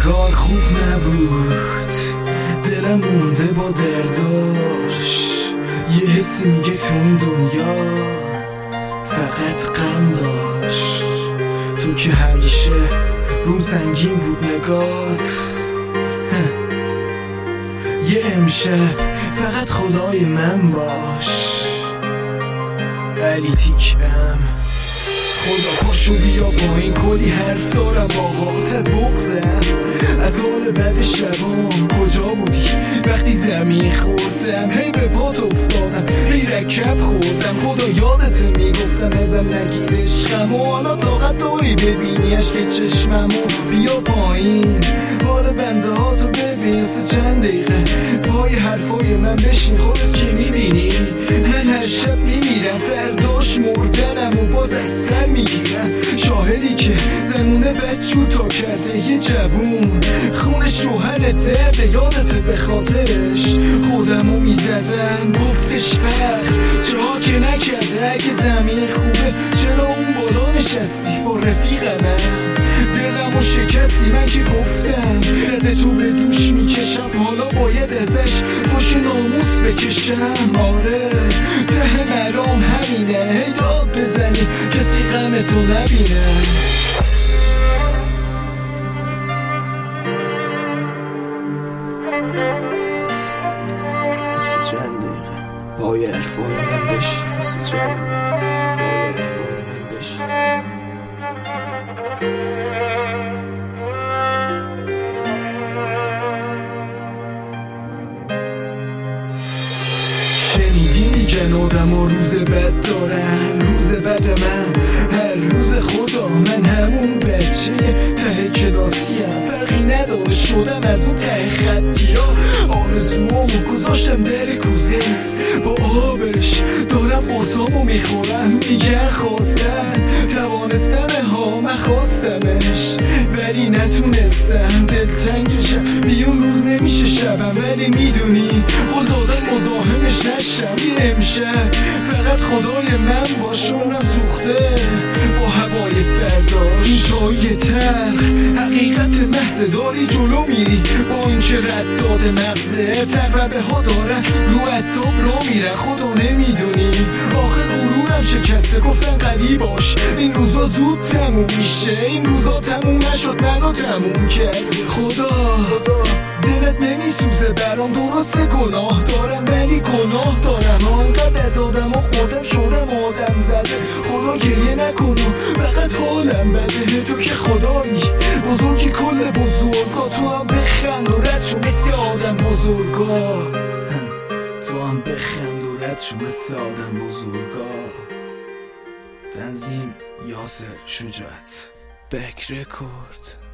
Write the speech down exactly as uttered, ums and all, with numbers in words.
انگار خوب نبود، دلم مونده با درداش. یه حسی میگه تو این دنیا فقط غم باش. تو که همیشه روم سنگین بود نگات، یه امشب فقط خدای من باش. علی تیکم خدا پاشو بیا پایین، کلی حرف دارم باهات از بغضم، از حال بد شبام. کجا بودی وقتی زمین خوردم؟ هی به پات افتادم، هی رکب خوردم. خدا یادت میگفتم ازم نگیر عشقم، و حالا طاقت داری ببینیش که چشممو. بیا پایین حال بنده ها تو ببین، سه چند دقیقه پای حرفای من بشین. خودت که میبینی من هر شب میمیرم، فرداش مردنم و باز از سر میگیرم. شاهدی که زمونه بدجور تا کرده یه جوون، خون شوهر درده یادته به خاطرش. خودمو میزدم گفتش فخر جا که نکرده. اگه زمین خوبه چرا اون بالا نشستی با رفیق من؟ دلمو شکستی من که گفتم رده تو به دوش میکشم، حالا باید ازش فش ناموس بکشم. آره ته مرام همینه، هی داد بزنی کسی غم تو نبینه. سی چند دقیقه پای حرفای من بشین، سی چند دقیقه پای حرفای من بشین. شنیدی میگن آدم ها روز بد دارن، روز بد من هر روز خدا. من همون بچه ته کلاسیم، فرقی نداره شدم از اون ته خطی ها. آرزوامو گذاشتم در کوزه با آبش، دارم قرصامو میخورم. میگن خواستن توانستن ها، من خواستمش ولی نتونستم. دلتنگشم بیون روز نمیشه شبم، ولی میدونی قول دادن مزاحمش نشم. یه امشب فقط خدای من باش، اونم سوخته با هوای فرداش. این جای تلخ حقیقت محض، داری جلو میری با این که رداد مغزه. تقربه ها دارن رو اعصاب را میرن، خدا نمیدونی آخه غرورم شکسته. گفتم قوی باش این روزا زود تموم میشه، این روزا تموم نشد منو تموم کرد. خدا دلت نمیسوزه برام، درسته گناه دارم ولی گناه دارم. آنقدر از آدم ها خودم شدم آدم زده. خدا گریه نکنم فقط حالم بده. تو که خدایی بزرگی کل بزرگا، تو هم بخند و رد شو مثل آدم بزرگا. تو هم بخند و رد شو مثل آدم بزرگا. تنظیم یاسر شجاعت، بک رکورد.